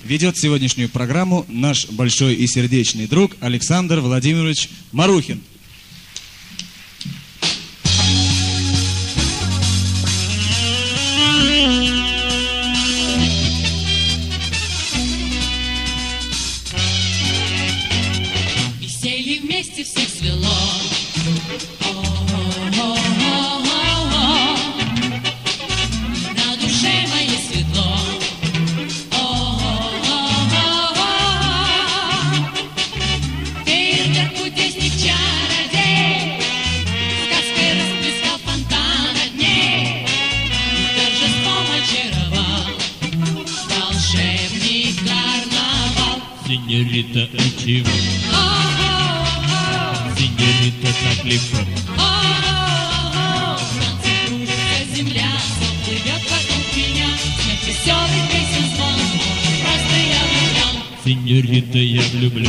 ведет сегодняшнюю программу наш большой и сердечный друг Александр Владимирович Марухин. Веселье вместе всех свело. На душе моей светло. Фейерверк, кудесник, чародей, сказкой расплескал фонтан огней, торжеством очаровал волшебник карнавал. Сеньорита, отчего? Сеньорита, так легко. В танце кружится земля, сон плывет вокруг меня, смех веселый песен звон, просто я влюблен. Сеньорита, я влюблен.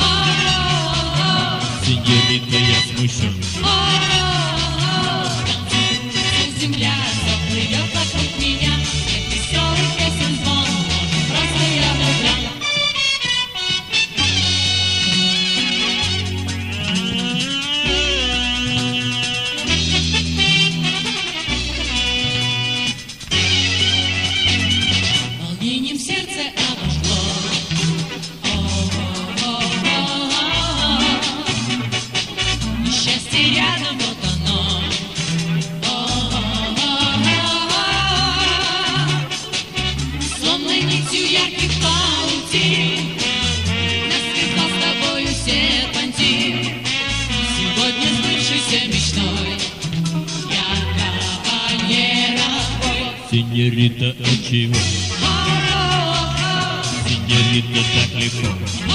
Сеньорита, я смущен. В танце кружится земля, сон плывет вокруг меня, смех веселый песен звон, просто я влюблен. Волнением сердце обожгло. Несчастье рядом, вот оно. Словно нитью ярких паутин нас связал с тобою серпантин. Сегодня сбывшейся мечтой я кавалера. Сеньорита, отчего? Сеньорита, так легко.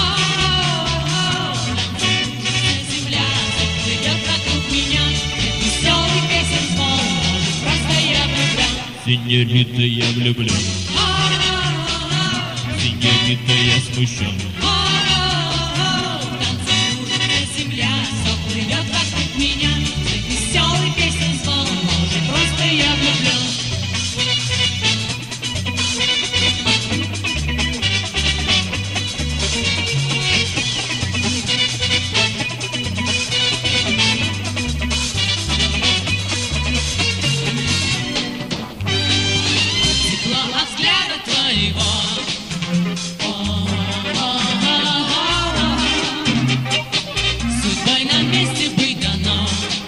Земля плывет вокруг меня, веселый песен звон, просто я влюблен. Сеньорита, я влюблен. Сеньорита, я смущен. В танце кружится земля, все плывет вокруг меня, веселый песен звон, просто я влюблен. Тепло от взгляда твоего. Судьбой нам вместе быть дано.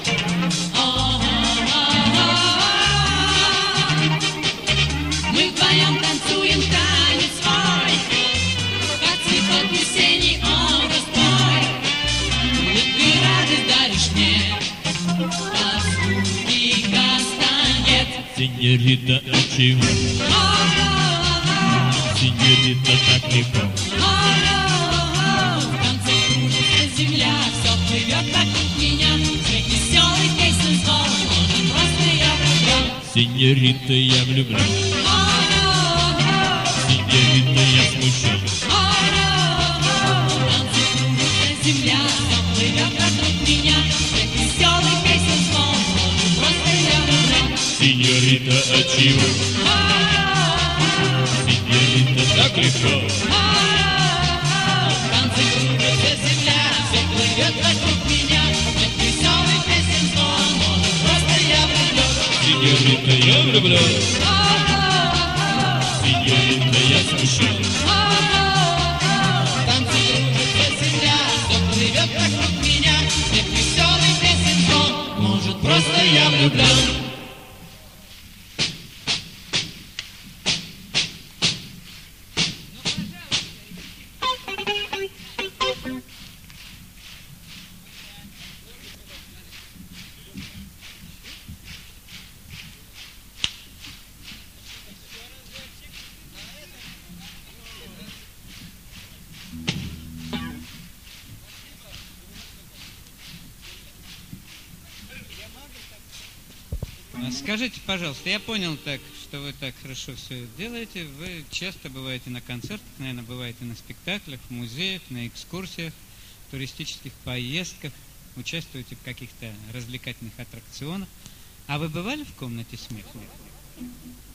Мы вдвоем танцуем танец свой, как цветок весенний образ твой. Улыбкой радость даришь мне, тоски гастанет. Сеньорита, отчего? Сеньорита, так легко. В танце кружится земля, все плывет вокруг меня, смех веселый песен звон, просто я влюблен. Сеньорита, я влюблен. Сеньорита, я смущен. В танце кружится земля, все плывет вокруг меня, смех веселый песен звон, просто я влюблен. Сеньорита, отчего? Сеньорита, так легко. В танце кружится земля, все плывет вокруг меня, смех веселый песен звон, просто я влюблен. Сеньорита, я влюблен. Сеньорита, я смущен. В танце кружится земля, все плывет вокруг меня, смех веселый песен звон, может, просто я влюблен. Скажите, пожалуйста, я понял так, что вы так хорошо все делаете. Вы часто бываете на концертах, наверное, бываете на спектаклях, в музеях, на экскурсиях, туристических поездках, участвуете в каких-то развлекательных аттракционах. А вы бывали в комнате смеха?